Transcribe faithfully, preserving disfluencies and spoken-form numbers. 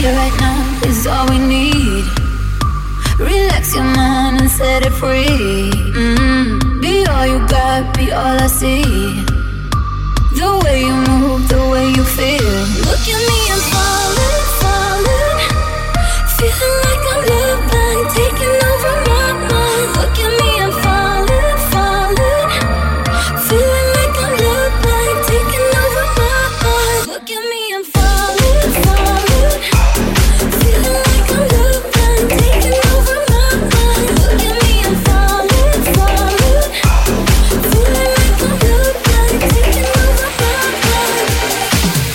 here right now is all we need. Relax your mind and set it free. Mm-hmm. Be all you got, be all I see.